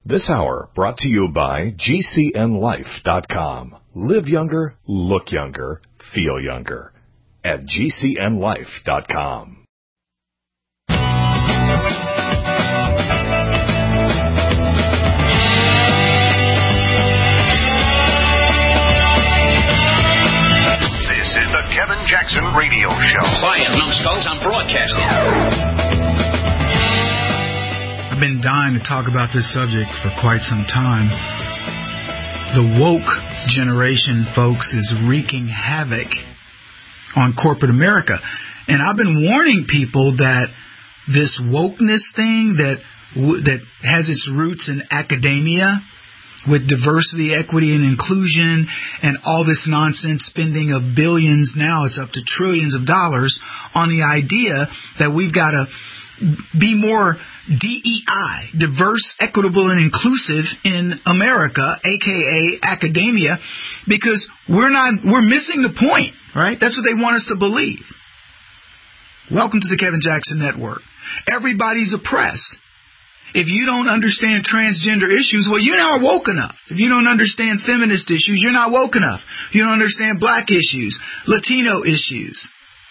This hour brought to you by GCNLife.com. Live younger, look younger, feel younger. At GCNLife.com. This is the Kevin Jackson Radio Show. Quiet, numbskulls, I'm broadcasting. I've been dying to talk about this subject for quite some time. The woke generation, folks, is wreaking havoc on corporate America. And I've been warning people that this wokeness thing that has its roots in academia with diversity, equity, and inclusion and all this nonsense spending of billions, now it's up to trillions of dollars, on the idea that we've got to be more DEI, diverse, equitable, and inclusive in America, aka academia, because we're missing the point, right? That's what they want us to believe. Welcome to the Kevin Jackson Network. Everybody's oppressed. If you don't understand transgender issues, well, you're not woke enough. If you don't understand feminist issues, you're not woke enough. If you don't understand black issues, Latino issues,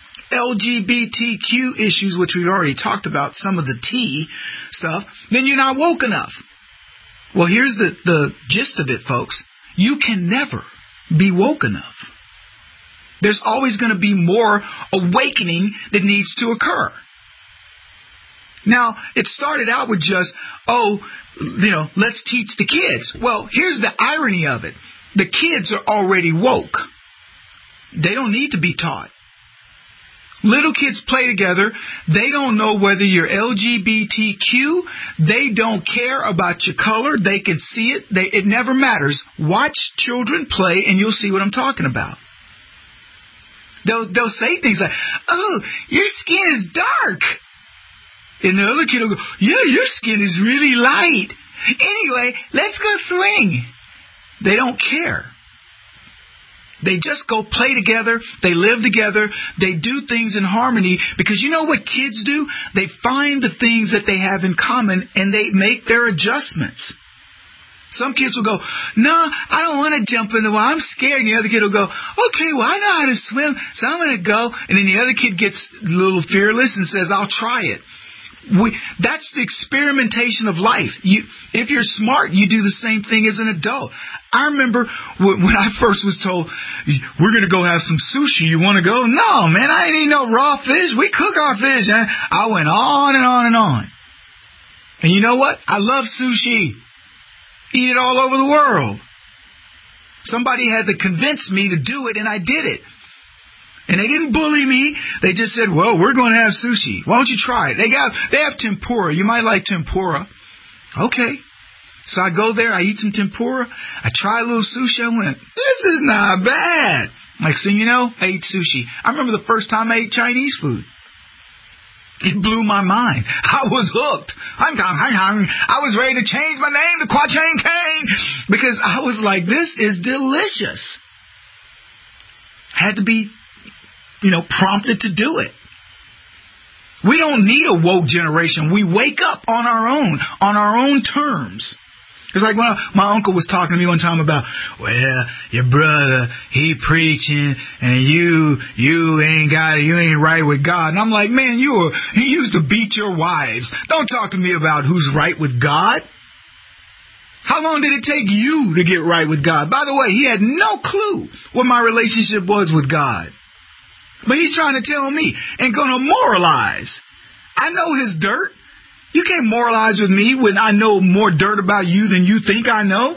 LGBTQ issues, which we've already talked about, some of the T stuff, then you're not woke enough. Well, here's the gist of it, folks. You can never be woke enough. There's always going to be more awakening that needs to occur. Now, it started out with just, let's teach the kids. Well, here's the irony of it. The kids are already woke. They don't need to be taught. Little kids play together. They don't know whether you're LGBTQ. They don't care about your color. They can see it. It never matters. Watch children play and you'll see what I'm talking about. They'll say things like, "Oh, your skin is dark." And the other kid will go, "Yeah, your skin is really light. Anyway, let's go swing." They don't care. They just go play together. They live together. They do things in harmony because you know what kids do? They find the things that they have in common and they make their adjustments. Some kids will go, "No, I don't want to jump in the water. I'm scared." And the other kid will go, "Okay, well, I know how to swim, so I'm going to go." And then the other kid gets a little fearless and says, "I'll try it." That's the experimentation of life. If you're smart, you do the same thing as an adult. I remember when I first was told, "We're going to go have some sushi. You want to go?" "No, man, I ain't eating no raw fish. We cook our fish." I went on and on and on. And you know what? I love sushi. Eat it all over the world. Somebody had to convince me to do it, and I did it. And they didn't bully me. They just said, "Well, we're going to have sushi. Why don't you try it?" They have tempura. You might like tempura. Okay. So I go there. I eat some tempura. I try a little sushi. I went, "This is not bad." Next thing you know, I ate sushi. I remember the first time I ate Chinese food. It blew my mind. I was hooked. I was ready to change my name to Quatrain Kane because I was like, this is delicious. Had to be prompted to do it. We don't need a woke generation. We wake up on our own terms. It's like when my uncle was talking to me one time about, "Well, your brother, he preaching, and you ain't right with God." And I'm like, "Man, he used to beat your wives. Don't talk to me about who's right with God. How long did it take you to get right with God?" By the way, he had no clue what my relationship was with God. But he's trying to tell me and going to moralize. I know his dirt. You can't moralize with me when I know more dirt about you than you think I know.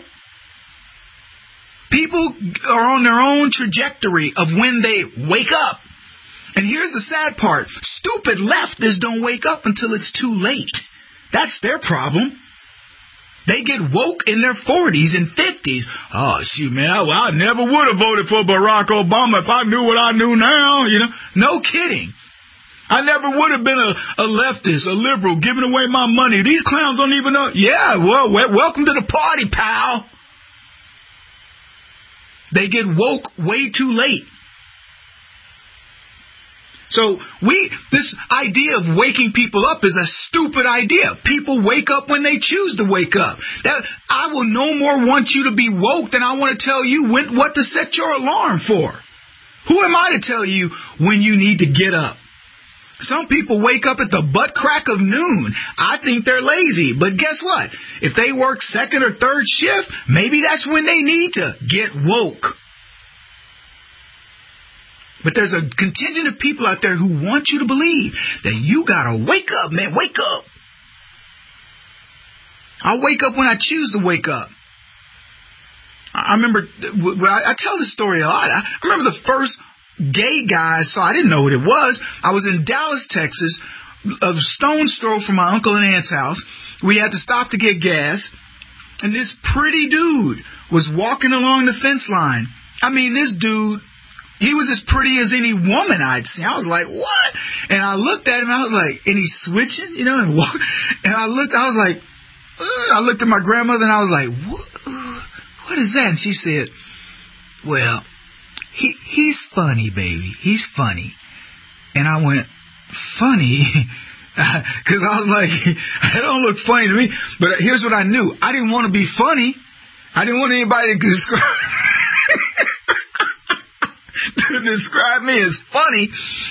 People are on their own trajectory of when they wake up. And here's the sad part. Stupid leftists don't wake up until it's too late. That's their problem. They get woke in their 40s and 50s. "Oh, shoot, man, I never would have voted for Barack Obama if I knew what I knew now." No kidding. "I never would have been a leftist, a liberal, giving away my money. These clowns don't even know." Yeah, well, welcome to the party, pal. They get woke way too late. So this idea of waking people up is a stupid idea. People wake up when they choose to wake up. I will no more want you to be woke than I want to tell you what to set your alarm for. Who am I to tell you when you need to get up? Some people wake up at the butt crack of noon. I think they're lazy. But guess what? If they work second or third shift, maybe that's when they need to get woke. But there's a contingent of people out there who want you to believe that you got to wake up, man. Wake up. I wake up when I choose to wake up. I remember, I tell this story a lot. I remember the first gay guy I saw. I didn't know what it was. I was in Dallas, Texas, a stone's throw from my uncle and aunt's house. We had to stop to get gas. And this pretty dude was walking along the fence line. I mean, this dude, he was as pretty as any woman I'd seen. I was like, what? And I looked at him, I was like, and he's switching, you know, and walk. And I looked at my grandmother, and I was like, what is that? And she said, well, he's funny, baby. He's funny. And I went, funny? Because I was like, that don't look funny to me. But here's what I knew. I didn't want to be funny. I didn't want anybody to describe me as funny,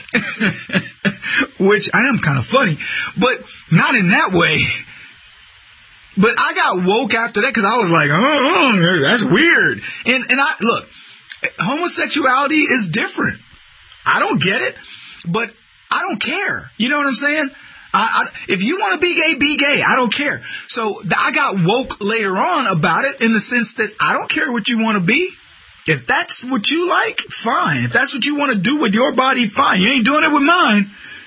which I am kind of funny, but not in that way. But I got woke after that because I was like, oh, that's weird. And look, homosexuality is different. I don't get it, but I don't care. You know what I'm saying? If you want to be gay, be gay. I don't care. So I got woke later on about it in the sense that I don't care what you want to be. If that's what you like, fine. If that's what you want to do with your body, fine. You ain't doing it with mine.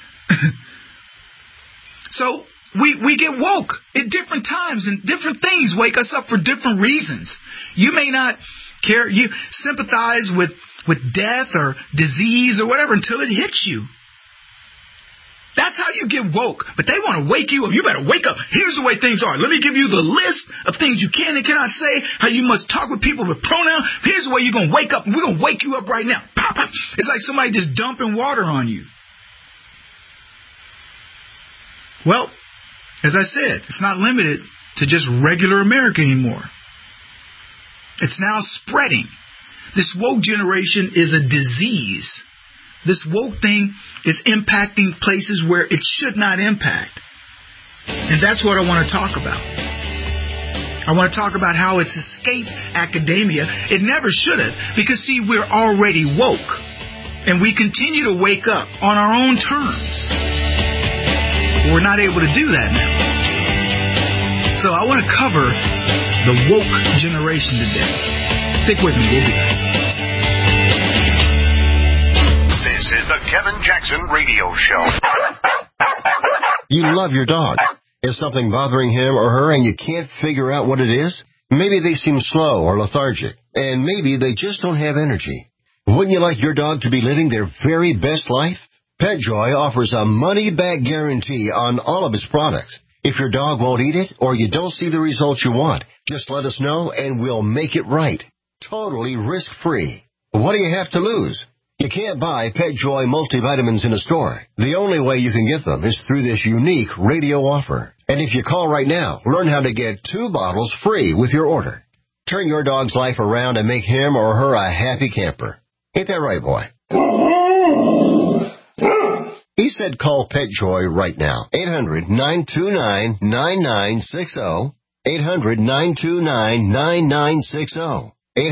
So we get woke at different times, and different things wake us up for different reasons. You may not care. You sympathize with death or disease or whatever until it hits you. That's how you get woke. But they want to wake you up. You better wake up. Here's the way things are. Let me give you the list of things you can and cannot say, how you must talk with people with pronouns. Here's the way you're going to wake up. And we're going to wake you up right now. Pop, pop. It's like somebody just dumping water on you. Well, as I said, it's not limited to just regular America anymore. It's now spreading. This woke generation is a disease. This woke thing is impacting places where it should not impact. And that's what I want to talk about. I want to talk about how it's escaped academia. It never should have, because, see, we're already woke. And we continue to wake up on our own terms. We're not able to do that now. So I want to cover the woke generation today. Stick with me. We'll be back. This is the Kevin Jackson Radio Show. You love your dog. Is something bothering him or her and you can't figure out what it is? Maybe they seem slow or lethargic, and maybe they just don't have energy. Wouldn't you like your dog to be living their very best life? PetJoy offers a money-back guarantee on all of its products. If your dog won't eat it or you don't see the results you want, just let us know and we'll make it right. Totally risk-free. What do you have to lose? You can't buy PetJoy multivitamins in a store. The only way you can get them is through this unique radio offer. And if you call right now, learn how to get 2 bottles free with your order. Turn your dog's life around and make him or her a happy camper. Ain't that right, boy? He said call PetJoy right now. 800-929-9960. 800-929-9960.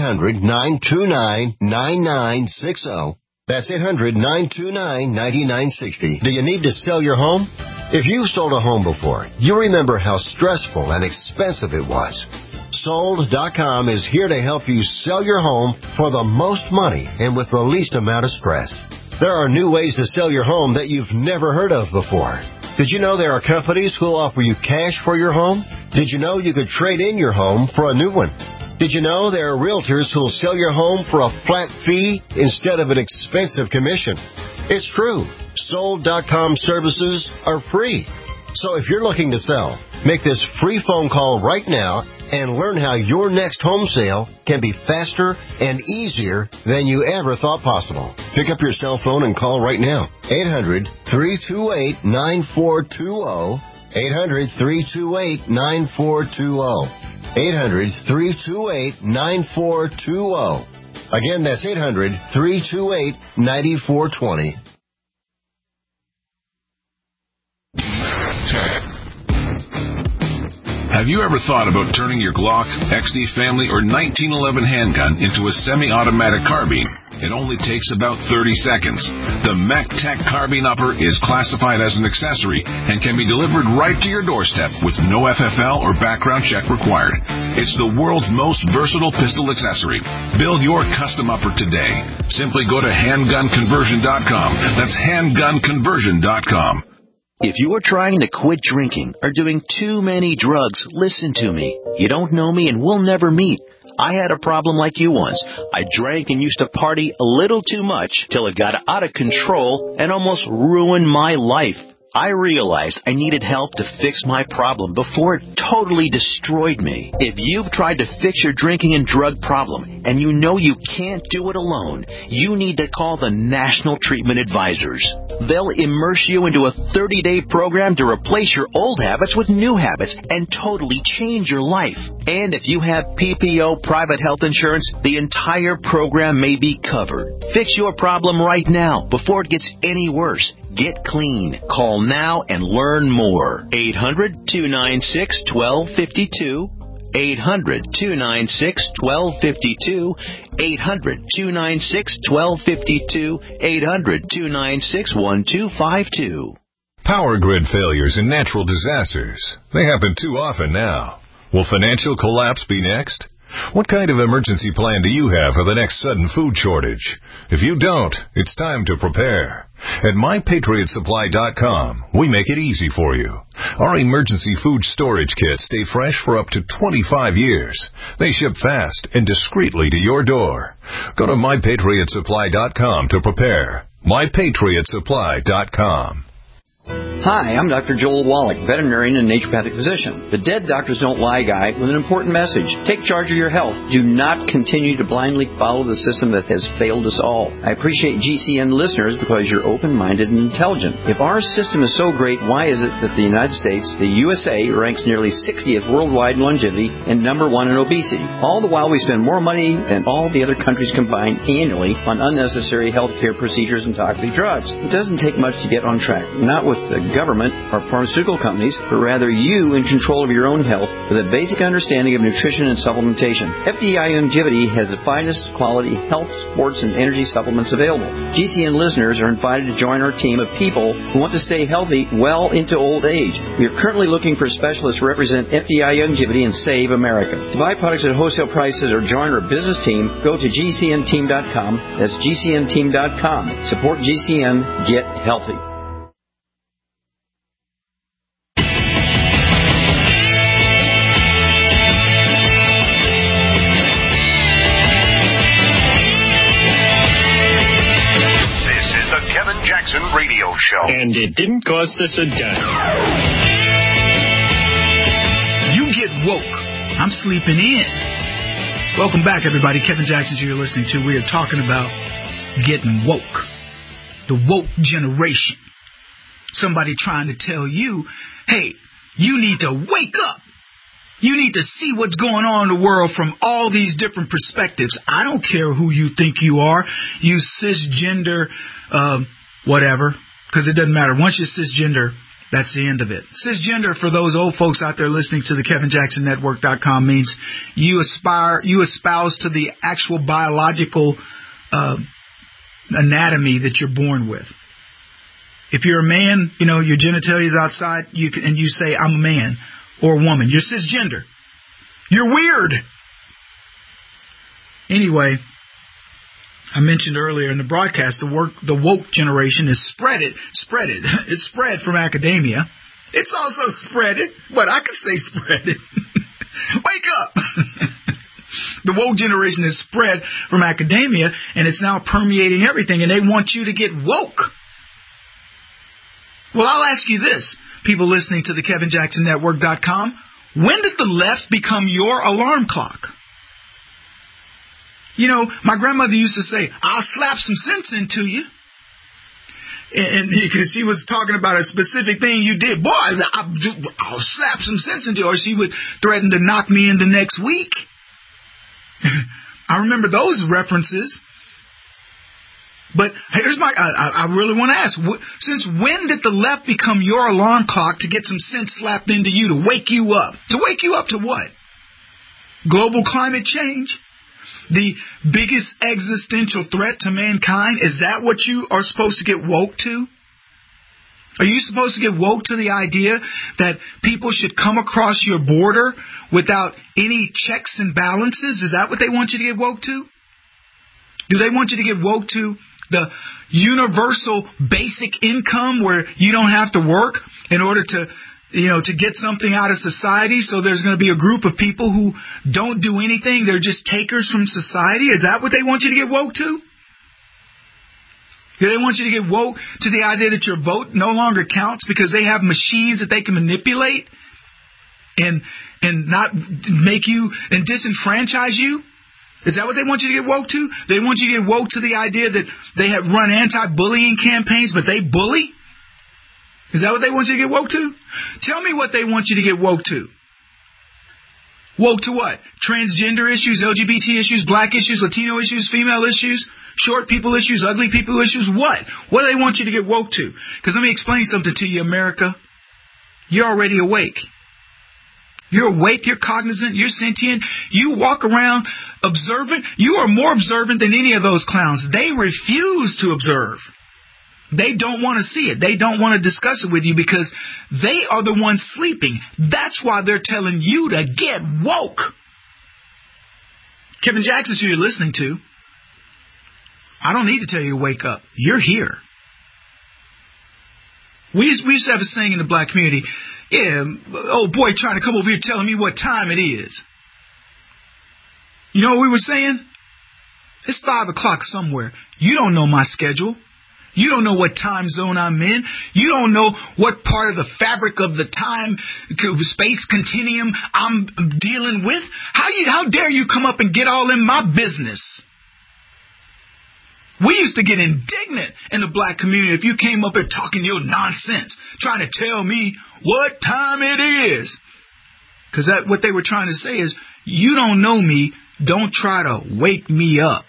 800-929-9960. That's 800-929-9960. Do you need to sell your home? If you've sold a home before, you remember how stressful and expensive it was. Sold.com is here to help you sell your home for the most money and with the least amount of stress. There are new ways to sell your home that you've never heard of before. Did you know there are companies who will offer you cash for your home? Did you know you could trade in your home for a new one? Did you know there are realtors who will sell your home for a flat fee instead of an expensive commission? It's true. Sold.com services are free. So if you're looking to sell, make this free phone call right now and learn how your next home sale can be faster and easier than you ever thought possible. Pick up your cell phone and call right now. 800-328-9420. 800-328-9420. 800-328-9420. Again, that's 800-328-9420. Have you ever thought about turning your Glock, XD Family, or 1911 handgun into a semi-automatic carbine? It only takes about 30 seconds. The MechTech Carbine Upper is classified as an accessory and can be delivered right to your doorstep with no FFL or background check required. It's the world's most versatile pistol accessory. Build your custom upper today. Simply go to handgunconversion.com. That's handgunconversion.com. If you are trying to quit drinking or doing too many drugs, listen to me. You don't know me and we'll never meet. I had a problem like you once. I drank and used to party a little too much till it got out of control and almost ruined my life. I realized I needed help to fix my problem before it totally destroyed me. If you've tried to fix your drinking and drug problem and you know you can't do it alone, you need to call the National Treatment Advisors. They'll immerse you into a 30-day program to replace your old habits with new habits and totally change your life. And if you have PPO private health insurance, the entire program may be covered. Fix your problem right now before it gets any worse. Get clean. Call now and learn more. 800-296-1252. 800-296-1252. 800-296-1252. 800-296-1252. Power grid failures and natural disasters. They happen too often now. Will financial collapse be next? What kind of emergency plan do you have for the next sudden food shortage? If you don't, it's time to prepare. At MyPatriotSupply.com, we make it easy for you. Our emergency food storage kits stay fresh for up to 25 years. They ship fast and discreetly to your door. Go to MyPatriotSupply.com to prepare. MyPatriotSupply.com. Hi, I'm Dr. Joel Wallach, veterinarian and naturopathic physician. The Dead Doctors Don't Lie guy with an important message. Take charge of your health. Do not continue to blindly follow the system that has failed us all. I appreciate GCN listeners because you're open-minded and intelligent. If our system is so great, why is it that the United States, the USA, ranks nearly 60th worldwide in longevity and number 1 in obesity? All the while we spend more money than all the other countries combined annually on unnecessary health care procedures and toxic drugs. It doesn't take much to get on track. Not with the government or pharmaceutical companies, but rather you in control of your own health with a basic understanding of nutrition and supplementation. FDI Longevity has the finest quality health, sports, and energy supplements available. GCN listeners are invited to join our team of people who want to stay healthy well into old age. We are currently looking for specialists to represent FDI Longevity and Save America. To buy products at wholesale prices or join our business team, go to GCNteam.com. That's GCNteam.com. Support GCN. Get healthy. Jackson Radio Show. And it didn't cost us a dime. You get woke. I'm sleeping in. Welcome back, everybody. Kevin Jackson, you're listening to. We are talking about getting woke. The woke generation. Somebody trying to tell you, hey, you need to wake up. You need to see what's going on in the world from all these different perspectives. I don't care who you think you are. You cisgender, whatever, because it doesn't matter. Once you're cisgender, that's the end of it. Cisgender, for those old folks out there listening to the KevinJacksonNetwork.com, means you espouse to the actual biological anatomy that you're born with. If you're a man, you know, your genitalia is outside, and you say, I'm a man or a woman. You're cisgender. You're weird. Anyway, I mentioned earlier in the broadcast, the woke generation is spreaded. It's spread from academia. It's also spreaded, but I can say spreaded. Wake up! The woke generation is spread from academia, and it's now permeating everything, and they want you to get woke. Well, I'll ask you this, people listening to the KevinJacksonNetwork.com, When did the left become your alarm clock? You know, my grandmother used to say, I'll slap some sense into you. And because she was talking about a specific thing you did. Boy, I'll slap some sense into you. Or she would threaten to knock me in the next week. I remember those references. But here's I really want to ask, since when did the left become your alarm clock to get some sense slapped into you, to wake you up? To wake you up to what? Global climate change? The biggest existential threat to mankind? Is that what you are supposed to get woke to? Are you supposed to get woke to the idea that people should come across your border without any checks and balances? Is that what they want you to get woke to? Do they want you to get woke to the universal basic income where you don't have to work in order to get something out of society? So there's going to be a group of people who don't do anything. They're just takers from society. Is that what they want you to get woke to? Do they want you to get woke to the idea that your vote no longer counts because they have machines that they can manipulate and not make you and disenfranchise you? Is that what they want you to get woke to? They want you to get woke to the idea that they have run anti-bullying campaigns, but they bully? Is that what they want you to get woke to? Tell me what they want you to get woke to. Woke to what? Transgender issues, LGBT issues, black issues, Latino issues, female issues, short people issues, ugly people issues. What? What do they want you to get woke to? Because let me explain something to you, America. You're already awake. You're awake, you're cognizant, you're sentient. You walk around observant. You are more observant than any of those clowns. They refuse to observe. They don't want to see it. They don't want to discuss it with you because they are the ones sleeping. That's why they're telling you to get woke. Kevin Jackson, who you're listening to, I don't need to tell you to wake up. You're here. We used to have a saying in the black community, yeah, old boy trying to come over here telling me what time it is. You know what we were saying? It's 5 o'clock somewhere. You don't know my schedule. You don't know what time zone I'm in. You don't know what part of the fabric of the time space continuum I'm dealing with. How dare you come up and get all in my business? We used to get indignant in the black community if you came up here talking your nonsense, trying to tell me what time it is. Because what they were trying to say is, you don't know me, don't try to wake me up.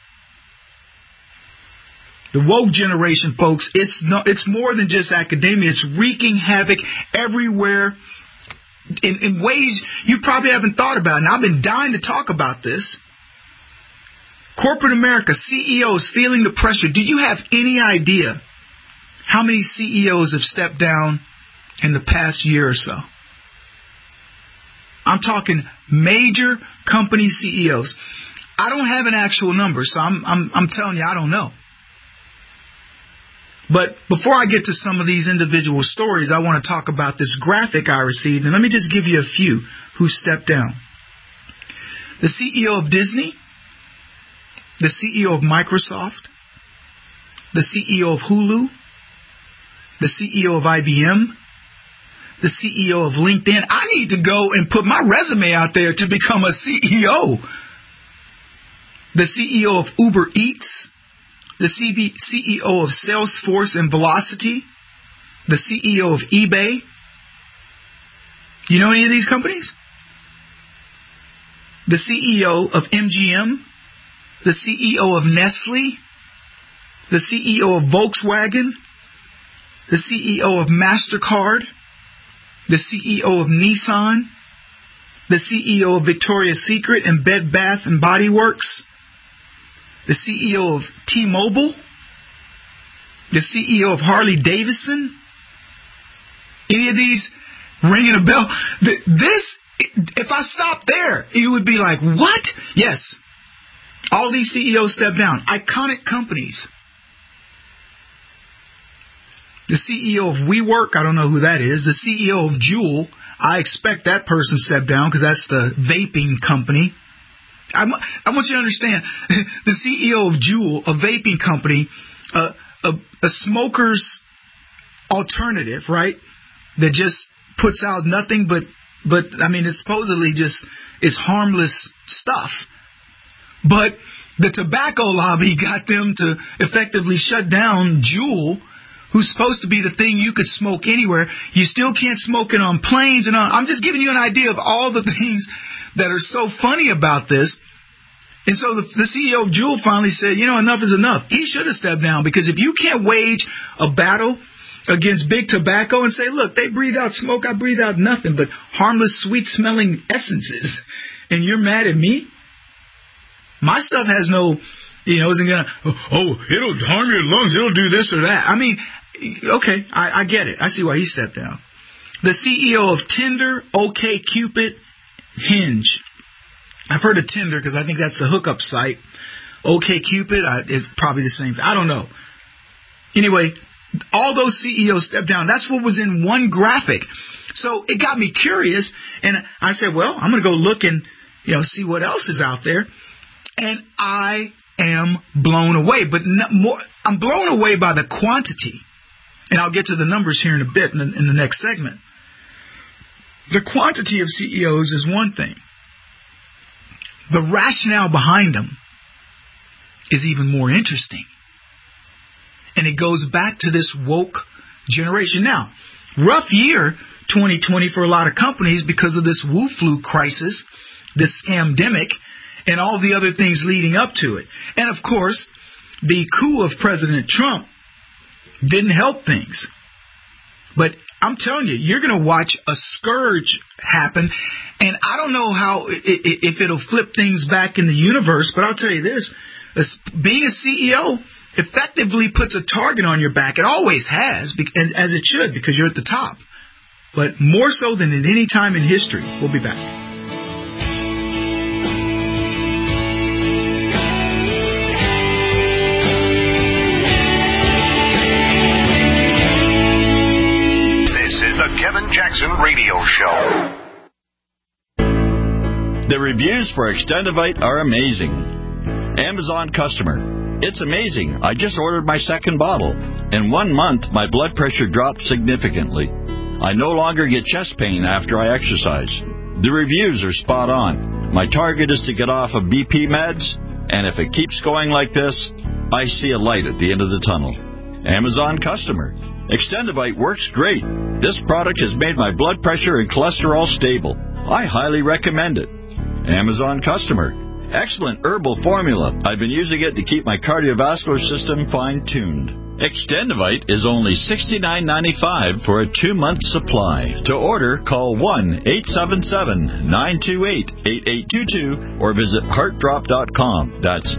The woke generation, folks, it's more than just academia. It's wreaking havoc everywhere in ways you probably haven't thought about. And I've been dying to talk about this. Corporate America, CEOs feeling the pressure. Do you have any idea how many CEOs have stepped down in the past year or so? I'm talking major company CEOs. I don't have an actual number, so I'm telling you I don't know. But before I get to some of these individual stories, I want to talk about this graphic I received, and let me just give you a few who stepped down. The CEO of Disney, the CEO of Microsoft, the CEO of Hulu, the CEO of IBM, the CEO of LinkedIn. I need to go and put my resume out there to become a CEO. The CEO of Uber Eats, the CEO of Salesforce and Velocity, the CEO of eBay. You know any of these companies? The CEO of MGM, the CEO of Nestle, the CEO of Volkswagen, the CEO of MasterCard, the CEO of Nissan, the CEO of Victoria's Secret and Bed Bath & Body Works, the CEO of T-Mobile, the CEO of Harley Davidson. Any of these ringing a bell? If I stopped there, you would be like, what? Yes. All these CEOs stepped down. Iconic companies. The CEO of WeWork, I don't know who that is. The CEO of Juul, I expect that person stepped down because that's the vaping company. I want you to understand, the CEO of Juul, a vaping company, a smoker's alternative, right, that just puts out nothing but But, I mean, it's supposedly it's harmless stuff. But the tobacco lobby got them to effectively shut down Juul, who's supposed to be the thing you could smoke anywhere. You still can't smoke it on planes and on. I'm just giving you an idea of all the things that are so funny about this. And so the CEO of Juul finally said, enough is enough. He should have stepped down, because if you can't wage a battle against big tobacco and say, look, they breathe out smoke, I breathe out nothing but harmless, sweet-smelling essences, and you're mad at me? My stuff has no, isn't going to, it'll harm your lungs, it'll do this or that. I mean, okay, I get it. I see why he stepped down. The CEO of Tinder, OkCupid, Hinge. I've heard of Tinder because I think that's the hookup site. OkCupid, it's probably the same thing. I don't know. Anyway, all those CEOs stepped down. That's what was in one graphic. So it got me curious, and I said, well, I'm going to go look and see what else is out there. And I am blown away. But I'm blown away by the quantity. And I'll get to the numbers here in a bit in the next segment. The quantity of CEOs is one thing. The rationale behind them is even more interesting. And it goes back to this woke generation. Now, rough year 2020 for a lot of companies because of this Wu flu crisis, this scamdemic, and all the other things leading up to it. And, of course, the coup of President Trump didn't help things. But I'm telling you, you're going to watch a scourge happen. And I don't know if it'll flip things back in the universe, but I'll tell you this. Being a CEO effectively puts a target on your back. It always has, as it should, because you're at the top. But more so than at any time in history. We'll be back. Kevin Jackson Radio Show. The reviews for Extendivite are amazing. Amazon customer. It's amazing. I just ordered my second bottle. In 1 month, my blood pressure dropped significantly. I no longer get chest pain after I exercise. The reviews are spot on. My target is to get off of BP meds, and if it keeps going like this, I see a light at the end of the tunnel. Amazon customer. Extendivite works great. This product has made my blood pressure and cholesterol stable. I highly recommend it. Amazon customer. Excellent herbal formula. I've been using it to keep my cardiovascular system fine-tuned. Extendivite is only $69.95 for a 2-month supply. To order, call 1-877-928-8822 or visit heartdrop.com. That's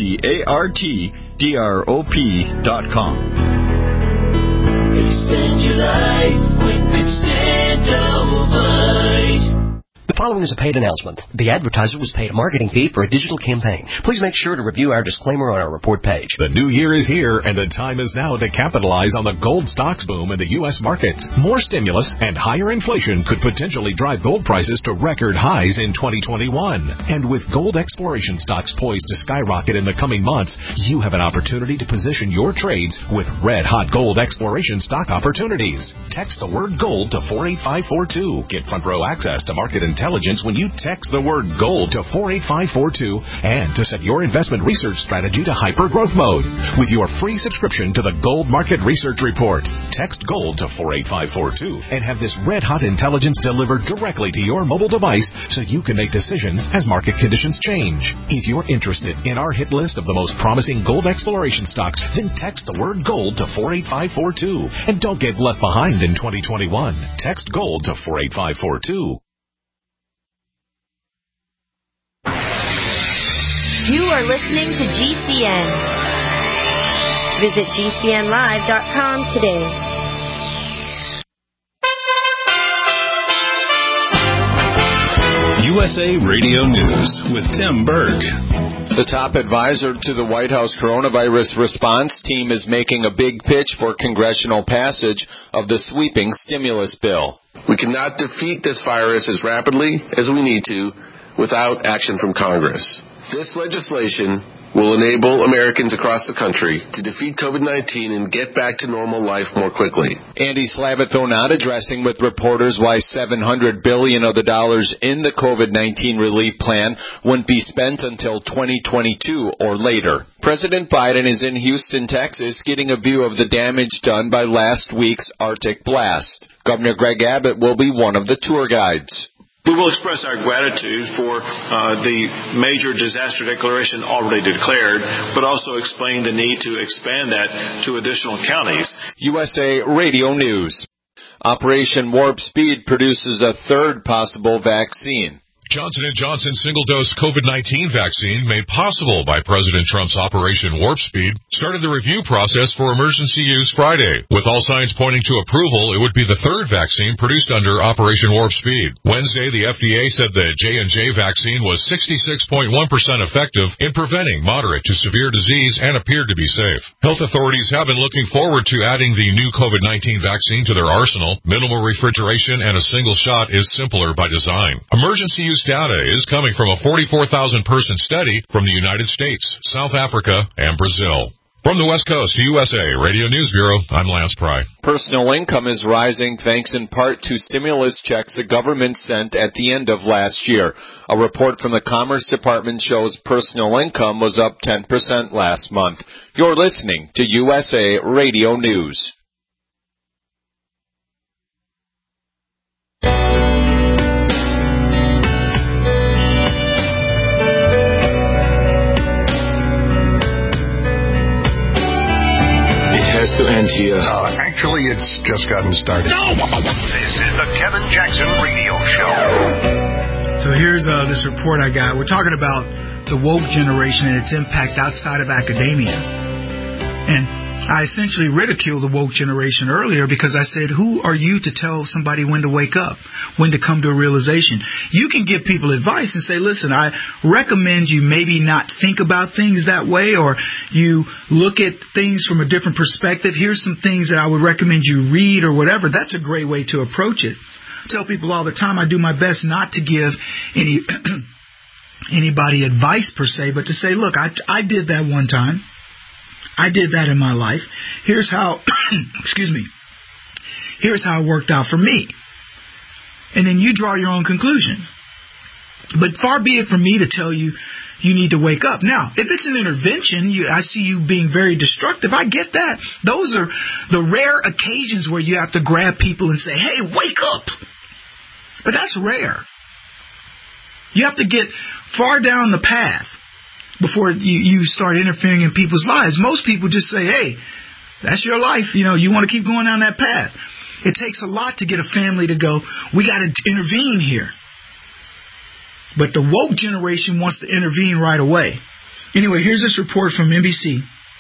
HEARTDROP.com. Extend your life with Extendivite. The following is a paid announcement. The advertiser was paid a marketing fee for a digital campaign. Please make sure to review our disclaimer on our report page. The new year is here, and the time is now to capitalize on the gold stocks boom in the U.S. markets. More stimulus and higher inflation could potentially drive gold prices to record highs in 2021. And with gold exploration stocks poised to skyrocket in the coming months, you have an opportunity to position your trades with red-hot gold exploration stock opportunities. Text the word gold to 48542. Get front-row access to market intelligence when you text the word gold to 48542 and to set your investment research strategy to hyper-growth mode. With your free subscription to the Gold Market Research Report, text gold to 48542 and have this red-hot intelligence delivered directly to your mobile device so you can make decisions as market conditions change. If you're interested in our hit list of the most promising gold exploration stocks, then text the word gold to 48542 and don't get left behind in 2021. Text gold to 48542. You are listening to GCN. Visit GCNlive.com today. USA Radio News with Tim Berg. The top advisor to the White House coronavirus response team is making a big pitch for congressional passage of the sweeping stimulus bill. We cannot defeat this virus as rapidly as we need to without action from Congress. This legislation will enable Americans across the country to defeat COVID-19 and get back to normal life more quickly. Andy Slavitt, though not addressing with reporters why $700 billion of the dollars in the COVID-19 relief plan wouldn't be spent until 2022 or later. President Biden is in Houston, Texas, getting a view of the damage done by last week's Arctic blast. Governor Greg Abbott will be one of the tour guides. We will express our gratitude for the major disaster declaration already declared, but also explain the need to expand that to additional counties. USA Radio News. Operation Warp Speed produces a third possible vaccine. Johnson & Johnson single-dose COVID-19 vaccine, made possible by President Trump's Operation Warp Speed, started the review process for emergency use Friday. With all signs pointing to approval, it would be the third vaccine produced under Operation Warp Speed. Wednesday, the FDA said the J&J vaccine was 66.1% effective in preventing moderate to severe disease and appeared to be safe. Health authorities have been looking forward to adding the new COVID-19 vaccine to their arsenal. Minimal refrigeration and a single shot is simpler by design. Emergency use data is coming from a 44,000-person study from the United States, South Africa, and Brazil. From the West Coast to USA Radio News Bureau, I'm Lance Pry. Personal income is rising thanks in part to stimulus checks the government sent at the end of last year. A report from the Commerce Department shows personal income was up 10% last month. You're listening to USA Radio News. Has to end here. Actually, it's just gotten started. This is the Kevin Jackson Radio Show. So here's this report I got. We're talking about the woke generation and its impact outside of academia. And I essentially ridiculed the woke generation earlier because I said, who are you to tell somebody when to wake up, when to come to a realization? You can give people advice and say, listen, I recommend you maybe not think about things that way, or you look at things from a different perspective. Here's some things that I would recommend you read or whatever. That's a great way to approach it. I tell people all the time I do my best not to give anybody advice per se, but to say, look, I did that one time. I did that in my life. Here's how, here's how it worked out for me. And then you draw your own conclusions. But far be it from me to tell you, you need to wake up. Now, if it's an intervention, I see you being very destructive. I get that. Those are the rare occasions where you have to grab people and say, hey, wake up. But that's rare. You have to get far down the path before you start interfering in people's lives. Most people just say, hey, that's your life. You want to keep going down that path. It takes a lot to get a family to go, we got to intervene here. But the woke generation wants to intervene right away. Anyway, here's this report from NBC,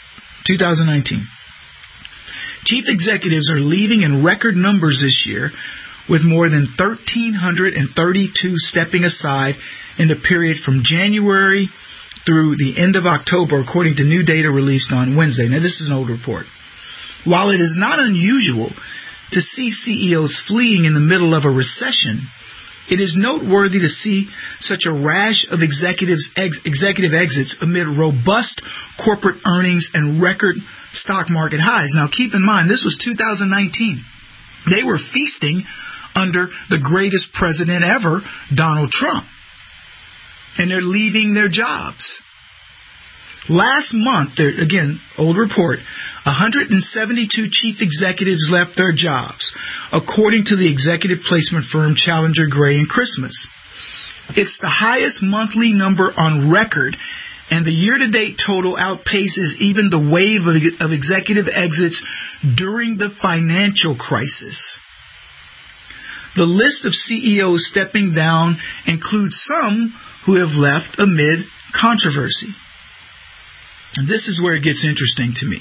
2019. Chief executives are leaving in record numbers this year, with more than 1,332 stepping aside in the period from January through the end of October, according to new data released on Wednesday. Now, this is an old report. While it is not unusual to see CEOs fleeing in the middle of a recession, it is noteworthy to see such a rash of executive exits amid robust corporate earnings and record stock market highs. Now, keep in mind, this was 2019. They were feasting under the greatest president ever, Donald Trump. And they're leaving their jobs. Last month, again, old report, 172 chief executives left their jobs, according to the executive placement firm Challenger Gray and Christmas. It's the highest monthly number on record, and the year-to-date total outpaces even the wave of executive exits during the financial crisis. The list of CEOs stepping down includes some who have left amid controversy. And this is where it gets interesting to me.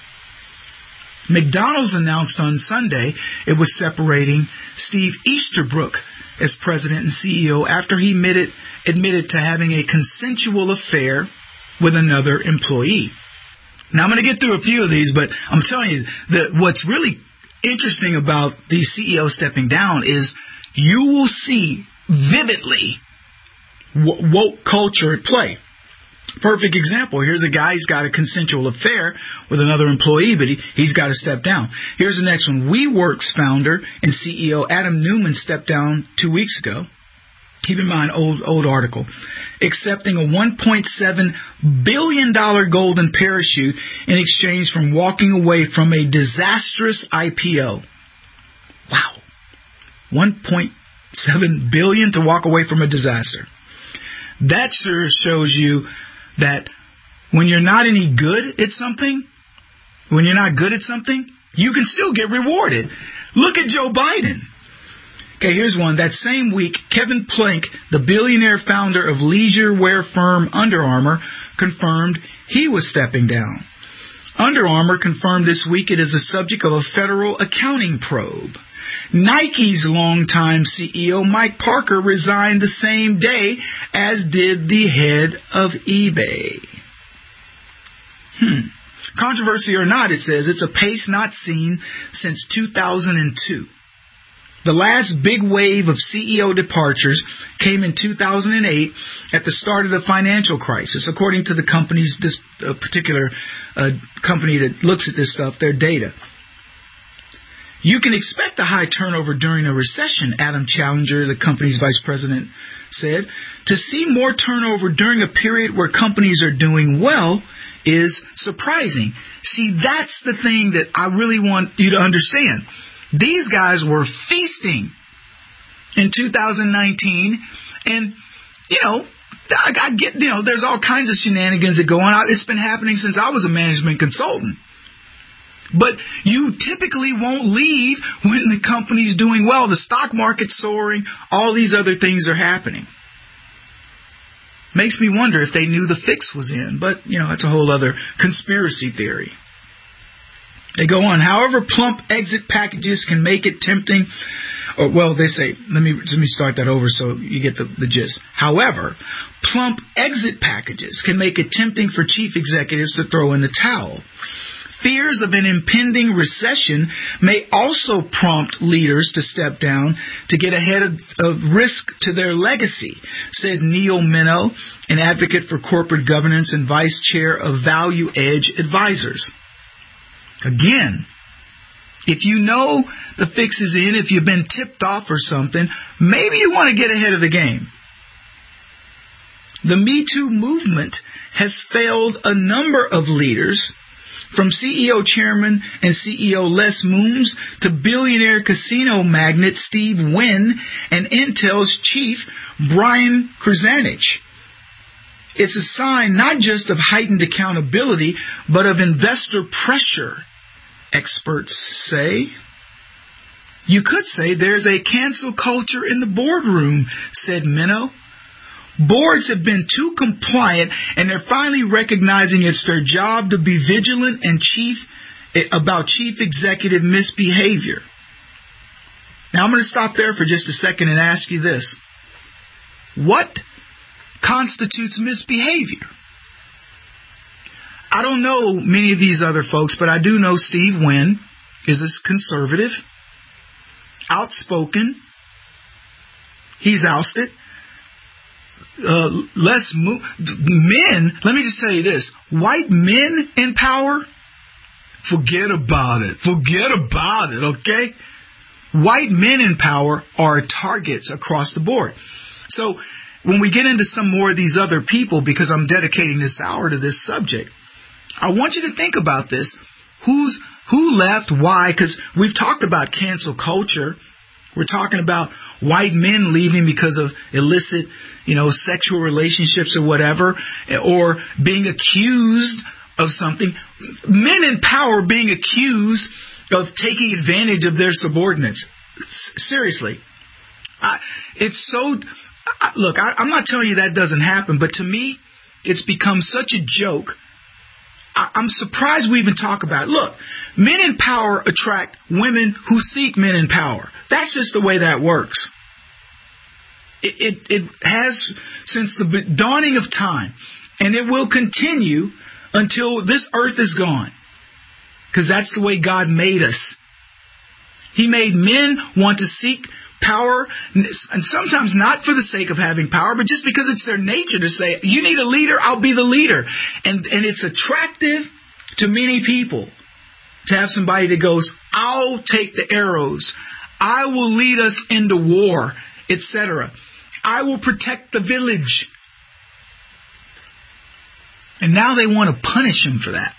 McDonald's announced on Sunday it was separating Steve Easterbrook as president and CEO after he admitted to having a consensual affair with another employee. Now, I'm going to get through a few of these, but I'm telling you that what's really interesting about these CEOs stepping down is you will see vividly woke culture at play. Perfect example. Here's a guy, he's got a consensual affair with another employee, but he's got to step down. Here's the next one. WeWork's founder and CEO Adam Neumann stepped down 2 weeks ago. Keep in mind, old article. Accepting a $1.7 billion golden parachute in exchange from walking away from a disastrous IPO. Wow. $1.7 billion to walk away from a disaster. That sure shows you that when you're not any good at something, you can still get rewarded. Look at Joe Biden. Okay, here's one. That same week, Kevin Plank, the billionaire founder of leisure wear firm Under Armour, confirmed he was stepping down. Under Armour confirmed this week it is the subject of a federal accounting probe. Nike's longtime CEO Mike Parker resigned the same day, as did the head of eBay. Controversy or not, it says, it's a pace not seen since 2002. The last big wave of CEO departures came in 2008 at the start of the financial crisis, according to the company's, this particular company that looks at this stuff, their data. You can expect a high turnover during a recession, Adam Challenger, the company's vice president, said. To see more turnover during a period where companies are doing well is surprising. See, that's the thing that I really want you to understand. These guys were feasting in 2019, and, I get, there's all kinds of shenanigans that go on. It's been happening since I was a management consultant. But you typically won't leave when the company's doing well. The stock market's soaring. All these other things are happening. Makes me wonder if they knew the fix was in. But, that's a whole other conspiracy theory. They go on. However, plump exit packages can make it tempting. They say, let me start that over so you get the gist. However, plump exit packages can make it tempting for chief executives to throw in the towel. Fears of an impending recession may also prompt leaders to step down to get ahead of risk to their legacy, said Neil Minow, an advocate for corporate governance and vice chair of Value Edge Advisors. Again, if you know the fix is in, if you've been tipped off or something, maybe you want to get ahead of the game. The Me Too movement has failed a number of leaders, from CEO Chairman and CEO Les Mooms to billionaire casino magnate Steve Wynn and Intel's chief Brian Krzanich. It's a sign not just of heightened accountability, but of investor pressure, experts say. You could say there's a cancel culture in the boardroom, said Minow. Boards have been too compliant, and they're finally recognizing it's their job to be vigilant and about chief executive misbehavior. Now, I'm going to stop there for just a second and ask you this. What constitutes misbehavior? I don't know many of these other folks, but I do know Steve Wynn is a conservative, outspoken. He's ousted. Men, let me just tell you this. White men in power, forget about it, okay? White men in power are targets across the board. So when we get into some more of these other people, because I'm dedicating this hour to this subject, I want you to think about this. Who left, why? Because we've talked about cancel culture. We're talking about white men leaving because of illicit, sexual relationships or whatever, or being accused of something. Men in power being accused of taking advantage of their subordinates. Seriously. Look, I'm not telling you that doesn't happen, but to me, it's become such a joke. I'm surprised we even talk about it. Look, men in power attract women who seek men in power. That's just the way that works. It has since the dawning of time, and it will continue until this earth is gone, because that's the way God made us. He made men want to seek power, and sometimes not for the sake of having power, but just because it's their nature to say, you need a leader, I'll be the leader. And it's attractive to many people to have somebody that goes, I'll take the arrows, I will lead us into war, etc. I will protect the village. And now they want to punish him for that.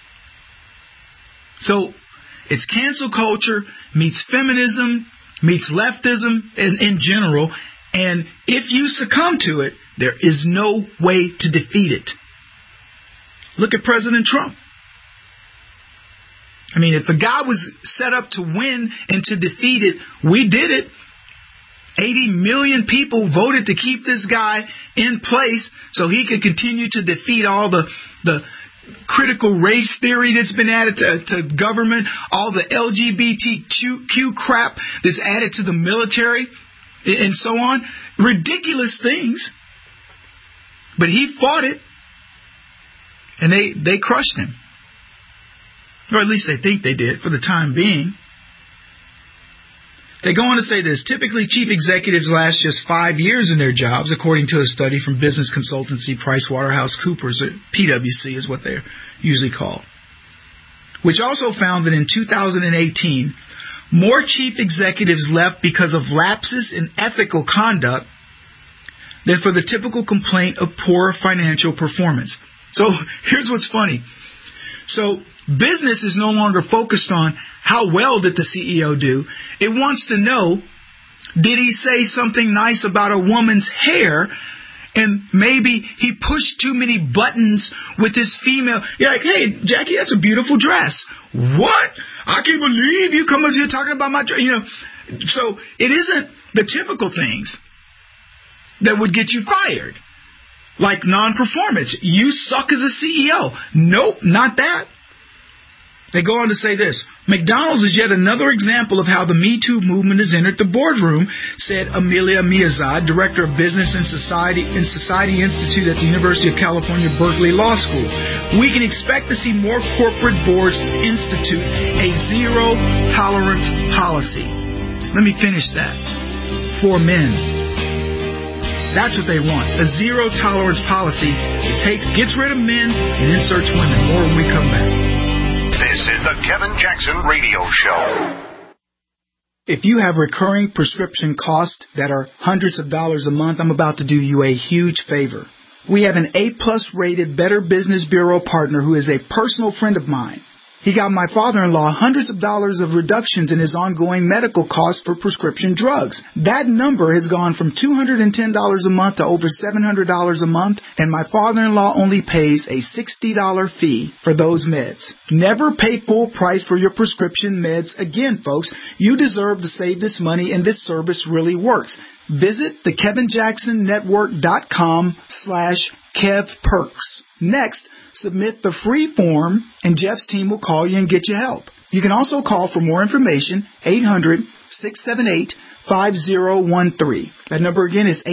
So it's cancel culture meets feminism, meets leftism in general. And if you succumb to it, there is no way to defeat it. Look at President Trump. I mean, if the guy was set up to win and to defeat it, we did it. 80 million people voted to keep this guy in place so he could continue to defeat all the critical race theory that's been added to government, all the LGBTQ crap that's added to the military, and so on. Ridiculous things. But he fought it, and they crushed him. Or at least they think they did for the time being. They go on to say this. Typically, chief executives last just 5 years in their jobs, according to a study from business consultancy PricewaterhouseCoopers, PwC is what they're usually called, which also found that in 2018, more chief executives left because of lapses in ethical conduct than for the typical complaint of poor financial performance. So here's what's funny. So business is no longer focused on how well did the CEO do. It wants to know, did he say something nice about a woman's hair, and maybe he pushed too many buttons with his female. You're like, hey, Jackie, that's a beautiful dress. What? I can't believe you come up here talking about my dress. So it isn't the typical things that would get you fired. Like non-performance. You suck as a CEO. Nope, not that. They go on to say this. McDonald's is yet another example of how the Me Too movement has entered the boardroom, said Amelia Miazad, Director of Business and Society Institute at the University of California, Berkeley Law School. We can expect to see more corporate boards institute a zero-tolerance policy. Let me finish that. For men. That's what they want. A zero-tolerance policy. It gets rid of men and inserts women. More when we come back. This is the Kevin Jackson Radio Show. If you have recurring prescription costs that are hundreds of dollars a month, I'm about to do you a huge favor. We have an A-plus rated Better Business Bureau partner who is a personal friend of mine. He got my father-in-law hundreds of dollars of reductions in his ongoing medical costs for prescription drugs. That number has gone from $210 a month to over $700 a month, and my father-in-law only pays a $60 fee for those meds. Never pay full price for your prescription meds again, folks. You deserve to save this money, and this service really works. Visit thekevinjacksonnetwork.com/KevPerks. Next, submit the free form, and Jeff's team will call you and get you help. You can also call for more information, 800-678-5013. That number again is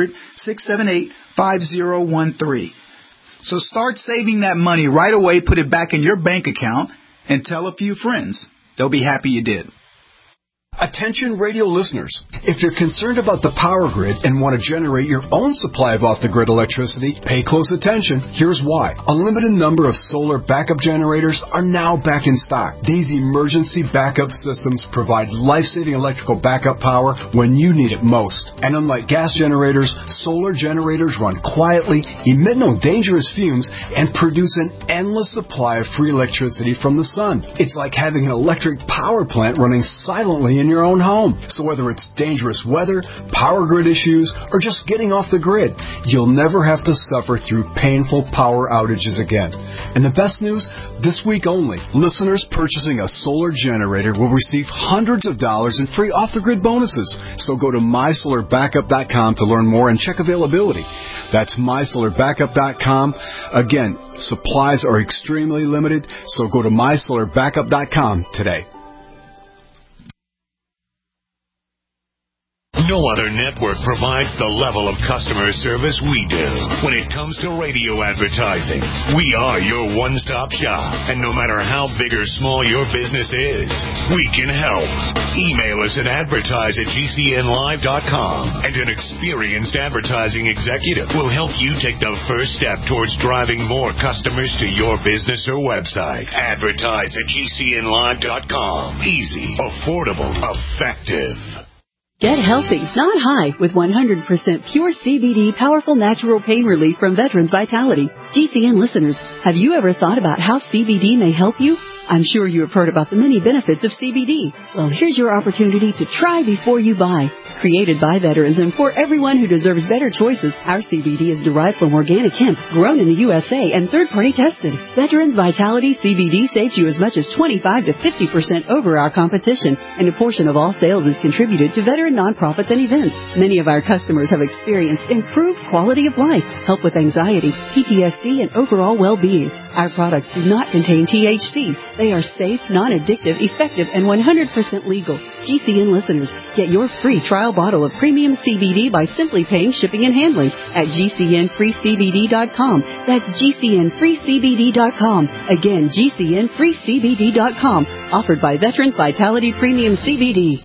800-678-5013. So start saving that money right away, put it back in your bank account, and tell a few friends. They'll be happy you did. Attention radio listeners, if you're concerned about the power grid and want to generate your own supply of off-the-grid electricity, pay close attention. Here's why. A limited number of solar backup generators are now back in stock. These emergency backup systems provide life-saving electrical backup power when you need it most. And unlike gas generators, solar generators run quietly, emit no dangerous fumes, and produce an endless supply of free electricity from the sun. It's like having an electric power plant running silently in your own home. So whether it's dangerous weather, power grid issues, or just getting off the grid, you'll never have to suffer through painful power outages again. And the best news, this week only, listeners purchasing a solar generator will receive hundreds of dollars in free off-the-grid bonuses. So go to mysolarbackup.com to learn more and check availability. That's mysolarbackup.com. Again, supplies are extremely limited, so go to mysolarbackup.com today. No other network provides the level of customer service we do. When it comes to radio advertising, we are your one-stop shop. And no matter how big or small your business is, we can help. Email us at advertise@gcnlive.com, and an experienced advertising executive will help you take the first step towards driving more customers to your business or website. Advertise at gcnlive.com. Easy, affordable, effective. Get healthy, not high, with 100% pure CBD powerful natural pain relief from Veterans Vitality. GCN listeners, have you ever thought about how CBD may help you? I'm sure you have heard about the many benefits of CBD. Well, here's your opportunity to try before you buy. Created by veterans and for everyone who deserves better choices, our CBD is derived from organic hemp, grown in the USA, and third-party tested. Veterans Vitality CBD saves you as much as 25 to 50% over our competition, and a portion of all sales is contributed to veteran nonprofits and events. Many of our customers have experienced improved quality of life, help with anxiety, PTSD, and overall well-being. Our products do not contain THC. They are safe, non-addictive, effective, and 100% legal. GCN listeners, get your free trial bottle of premium CBD by simply paying shipping and handling at GCNFreeCBD.com. That's GCNFreeCBD.com. Again, GCNFreeCBD.com. Offered by Veterans Vitality Premium CBD.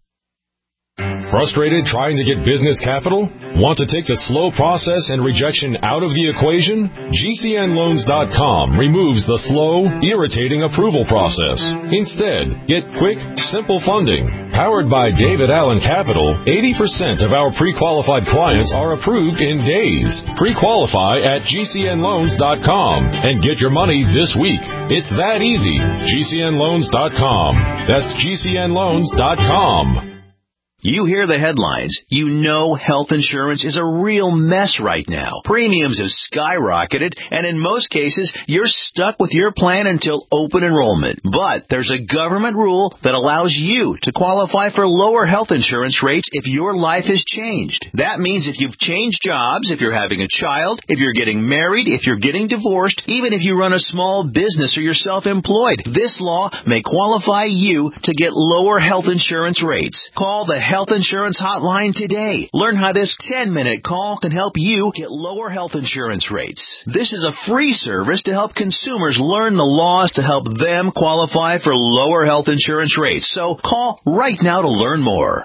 Frustrated trying to get business capital? Want to take the slow process and rejection out of the equation? GCNLoans.com removes the slow, irritating approval process. Instead, get quick, simple funding. Powered by David Allen Capital, 80% of our pre-qualified clients are approved in days. Pre-qualify at GCNLoans.com and get your money this week. It's that easy. GCNLoans.com. That's GCNLoans.com. You hear the headlines. You know health insurance is a real mess right now. Premiums have skyrocketed, and in most cases, you're stuck with your plan until open enrollment. But there's a government rule that allows you to qualify for lower health insurance rates if your life has changed. That means if you've changed jobs, if you're having a child, if you're getting married, if you're getting divorced, even if you run a small business or you're self-employed, this law may qualify you to get lower health insurance rates. Call the Health Insurance Hotline today. Learn how this 10-minute call can help you get lower health insurance rates. This is a free service to help consumers learn the laws to help them qualify for lower health insurance rates. So call right now to learn more.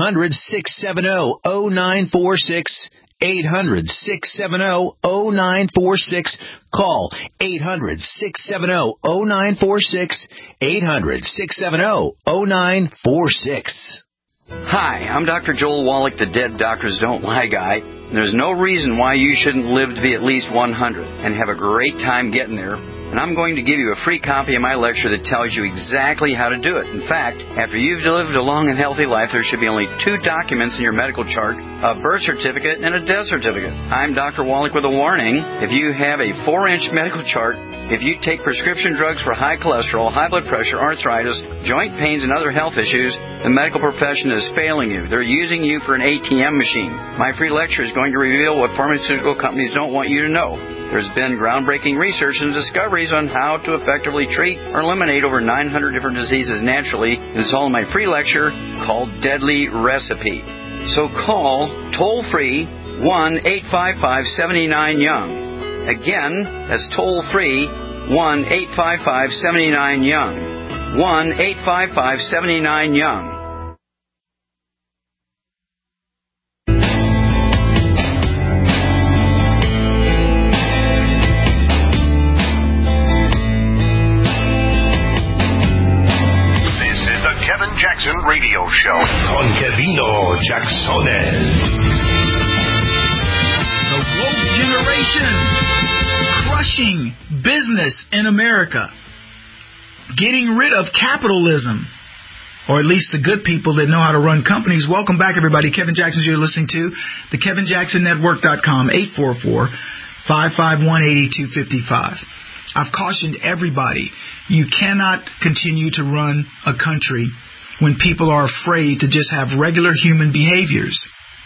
800-670-0946. 800-670-0946. Call 800-670-0946. 800-670-0946. Hi, I'm Dr. Joel Wallach, the Dead Doctors Don't Lie guy. There's no reason why you shouldn't live to be at least 100 and have a great time getting there. And I'm going to give you a free copy of my lecture that tells you exactly how to do it. In fact, after you've lived a long and healthy life, there should be only 2 documents in your medical chart, a birth certificate and a death certificate. I'm Dr. Wallach with a warning. If you have a 4-inch medical chart, if you take prescription drugs for high cholesterol, high blood pressure, arthritis, joint pains, and other health issues, the medical profession is failing you. They're using you for an ATM machine. My free lecture is going to reveal what pharmaceutical companies don't want you to know. There's been groundbreaking research and discoveries on how to effectively treat or eliminate over 900 different diseases naturally. It's all in my free lecture called Deadly Recipe. So call toll-free 1-855-79-YOUNG. Again, that's toll-free 1-855-79-YOUNG. 1-855-79-YOUNG. Jackson Radio Show con Kevino Jacksones. The woke generation crushing business in America, getting rid of capitalism, or at least the good people that know how to run companies. Welcome back, everybody. Kevin Jackson, you're listening to the KevinJacksonNetwork.com, 844-551-8255. I've cautioned everybody, you cannot continue to run a country when people are afraid to just have regular human behaviors.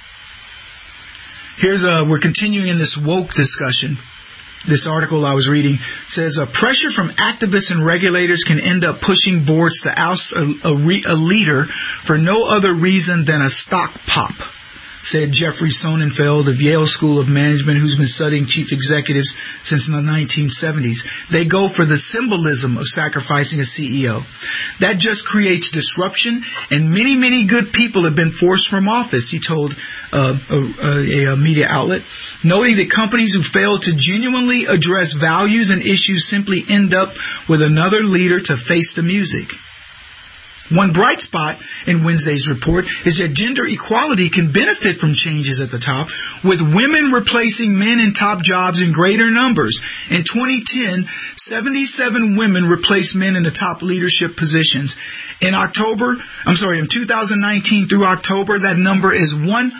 We're continuing in this woke discussion. This article I was reading says, pressure from activists and regulators can end up pushing boards to oust a leader for no other reason than a stock pop. said Jeffrey Sonnenfeld of Yale School of Management, who's been studying chief executives since the 1970s. They go for the symbolism of sacrificing a CEO. That just creates disruption, and many, many good people have been forced from office, he told a media outlet, noting that companies who fail to genuinely address values and issues simply end up with another leader to face the music. One bright spot in Wednesday's report is that gender equality can benefit from changes at the top, with women replacing men in top jobs in greater numbers. In 2010, 77 women replaced men in the top leadership positions. In 2019 through October, that number is 160.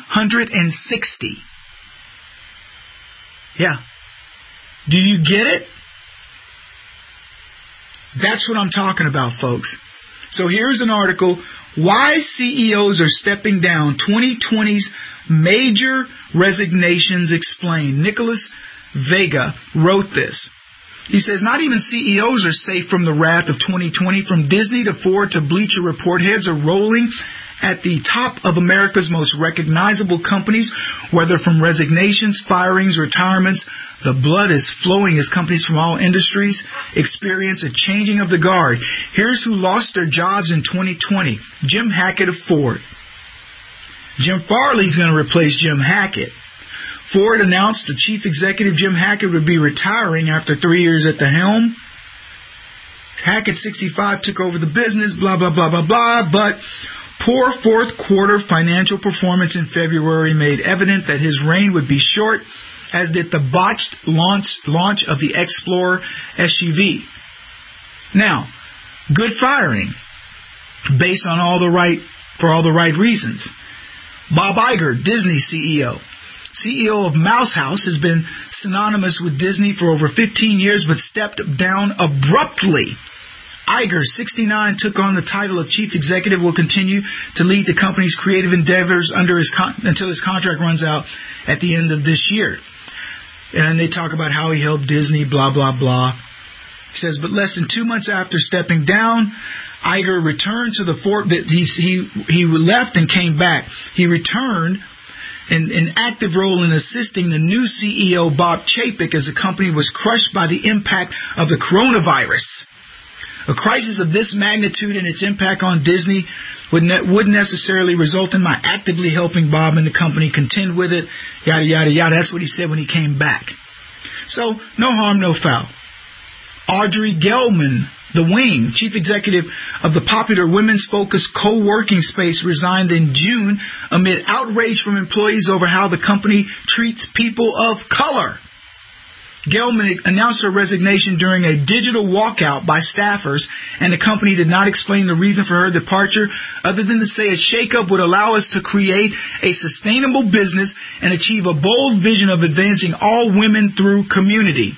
Yeah. Do you get it? That's what I'm talking about, folks. So here's an article, Why CEOs Are Stepping Down, 2020's Major Resignations Explained. Nicholas Vega wrote this. He says, not even CEOs are safe from the wrath of 2020. From Disney to Ford to Bleacher Report, heads are rolling at the top of America's most recognizable companies, whether from resignations, firings, retirements. The blood is flowing as companies from all industries experience a changing of the guard. Here's who lost their jobs in 2020. Jim Hackett of Ford. Jim Farley's going to replace Jim Hackett. Ford announced the chief executive, Jim Hackett, would be retiring after 3 years at the helm. Hackett, 65, took over the business, blah, blah, blah, blah, blah, but poor fourth quarter financial performance in February made evident that his reign would be short, as did the botched launch of the Explorer SUV. Now, good firing, based on for all the right reasons. Bob Iger, Disney CEO. CEO of Mouse House, has been synonymous with Disney for over 15 years, but stepped down abruptly. Iger, 69, took on the title of chief executive, will continue to lead the company's creative endeavors until his contract runs out at the end of this year. And they talk about how he helped Disney, blah, blah, blah. He says, but less than 2 months after stepping down, Iger returned to the Ford. He left and came back. He returned in an active role in assisting the new CEO, Bob Chapek, as the company was crushed by the impact of the coronavirus. A crisis of this magnitude and its impact on Disney wouldn't necessarily result in my actively helping Bob and the company contend with it, yada, yada, yada. That's what he said when he came back. So, no harm, no foul. Audrey Gelman, The Wing, chief executive of the popular women's-focused co-working space, resigned in June amid outrage from employees over how the company treats people of color. Gelman announced her resignation during a digital walkout by staffers, and the company did not explain the reason for her departure other than to say a shakeup would allow us to create a sustainable business and achieve a bold vision of advancing all women through community.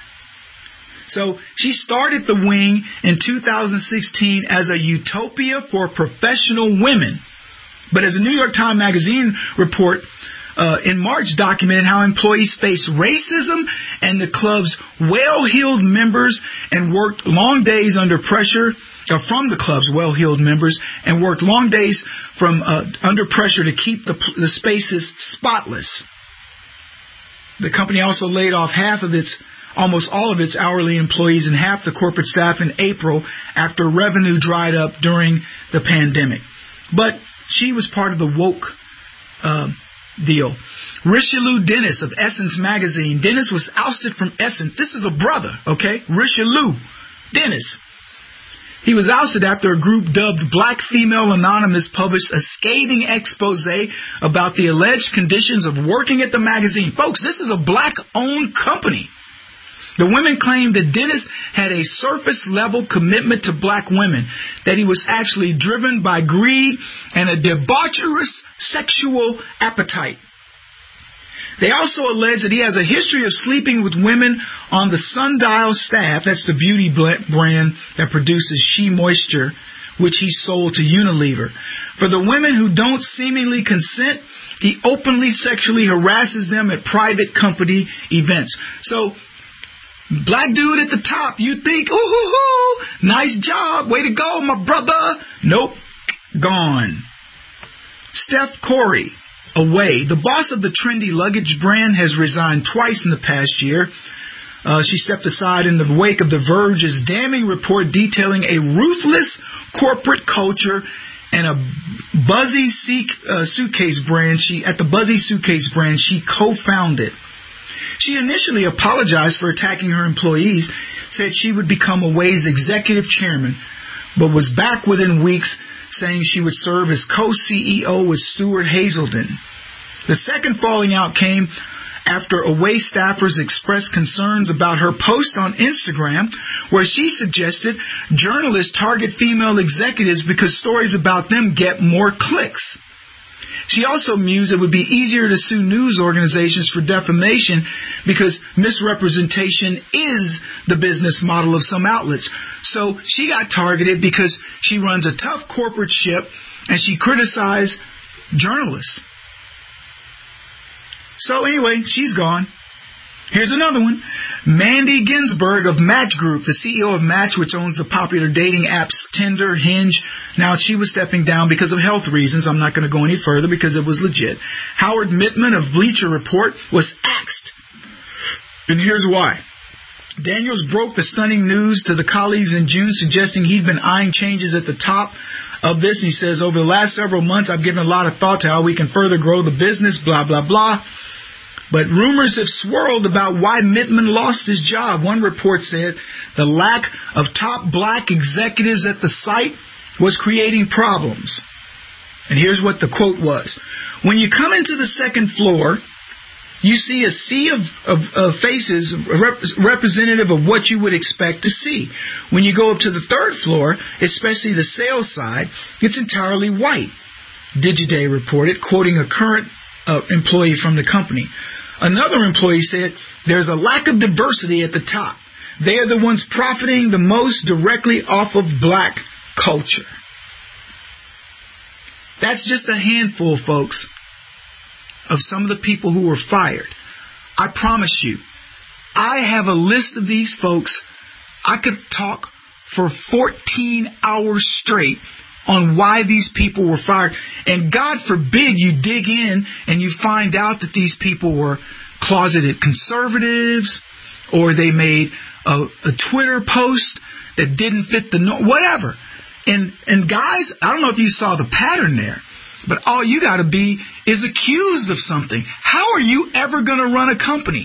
So she started The Wing in 2016 as a utopia for professional women. But as a New York Times Magazine report in March documented how employees face racism and the club's well-heeled members and worked long days under pressure from the club's well-heeled members and worked long days from under pressure to keep the spaces spotless. The company also laid off almost all of its hourly employees and half the corporate staff in April after revenue dried up during the pandemic. But she was part of the woke deal. Richelieu Dennis of Essence magazine. Dennis was ousted from Essence. This is a brother, okay? Richelieu Dennis. He was ousted after a group dubbed Black Female Anonymous published a scathing expose about the alleged conditions of working at the magazine. Folks, this is a black-owned company. The women claimed that Dennis had a surface-level commitment to black women, that he was actually driven by greed and a debaucherous sexual appetite. They also allege that he has a history of sleeping with women on the Sundial staff, that's the beauty brand that produces She Moisture, which he sold to Unilever. For the women who don't seemingly consent, he openly sexually harasses them at private company events. So, black dude at the top, you think, ooh, nice job, way to go, my brother. Nope, gone. Steph Corey, Away. The boss of the trendy luggage brand has resigned twice in the past year. She stepped aside in the wake of The Verge's damning report detailing a ruthless corporate culture and a Buzzy suitcase brand. At the Buzzy suitcase brand she co-founded. She initially apologized for attacking her employees, said she would become Away's executive chairman, but was back within weeks saying she would serve as co-CEO with Stuart Hazelden. The second falling out came after Away staffers expressed concerns about her post on Instagram where she suggested journalists target female executives because stories about them get more clicks. She also mused it would be easier to sue news organizations for defamation because misrepresentation is the business model of some outlets. So she got targeted because she runs a tough corporate ship and she criticized journalists. So anyway, she's gone. Here's another one. Mandy Ginsberg of Match Group, the CEO of Match, which owns the popular dating apps Tinder, Hinge. Now, she was stepping down because of health reasons. I'm not going to go any further because it was legit. Howard Mittman of Bleacher Report was axed. And here's why. Daniels broke the stunning news to the colleagues in June, suggesting he'd been eyeing changes at the top of this. He says, over the last several months, I've given a lot of thought to how we can further grow the business, blah, blah, blah. But rumors have swirled about why Mittman lost his job. One report said the lack of top black executives at the site was creating problems. And here's what the quote was. When you come into the second floor, you see a sea of faces representative of what you would expect to see. When you go up to the third floor, especially the sales side, it's entirely white. Digiday reported, quoting a current employee from the company. Another employee said, there's a lack of diversity at the top. They are the ones profiting the most directly off of black culture. That's just a handful, folks, of some of the people who were fired. I promise you, I have a list of these folks. I could talk for 14 hours straight on why these people were fired. And God forbid you dig in and you find out that these people were closeted conservatives or they made a Twitter post that didn't fit the norm, whatever. And guys, I don't know if you saw the pattern there, but all you got to be is accused of something. How are you ever going to run a company?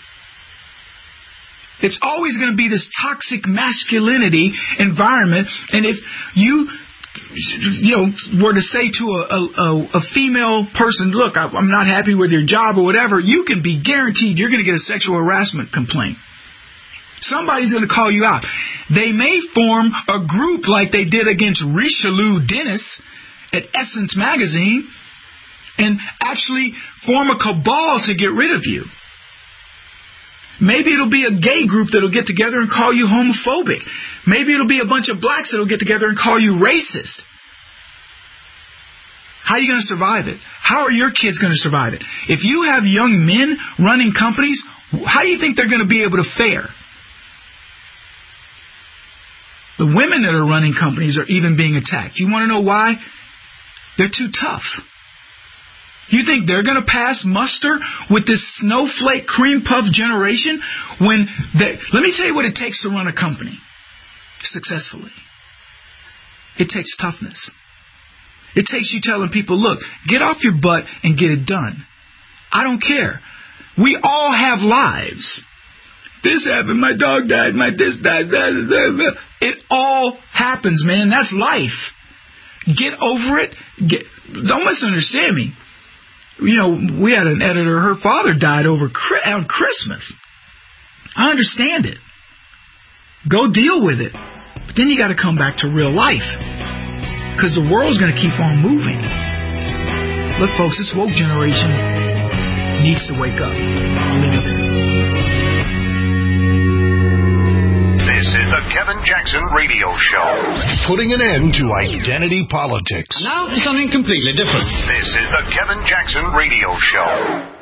It's always going to be this toxic masculinity environment. And if you were to say to a female person, look, I'm not happy with your job or whatever, you can be guaranteed you're going to get a sexual harassment complaint. Somebody's going to call you out. They may form a group like they did against Richelieu Dennis at Essence Magazine and actually form a cabal to get rid of you. Maybe it'll be a gay group that'll get together and call you homophobic. Maybe it'll be a bunch of blacks that'll get together and call you racist. How are you going to survive it? How are your kids going to survive it? If you have young men running companies, how do you think they're going to be able to fare? The women that are running companies are even being attacked. You want to know why? They're too tough. You think they're going to pass muster with this snowflake cream puff generation when let me tell you what it takes to run a company successfully. It takes toughness. It takes you telling people, look, get off your butt and get it done. I don't care. We all have lives. This happened, my dog died, my this died, that. It all happens, man. That's life. Get over it. Don't misunderstand me. You know, we had an editor, her father died on Christmas. I understand it. Go deal with it. But then you got to come back to real life. Because the world's going to keep on moving. Look, folks, this woke generation needs to wake up. I'll leave it there. This is the Kevin Jackson Radio Show. Putting an end to identity politics. Now something completely different. This is the Kevin Jackson Radio Show.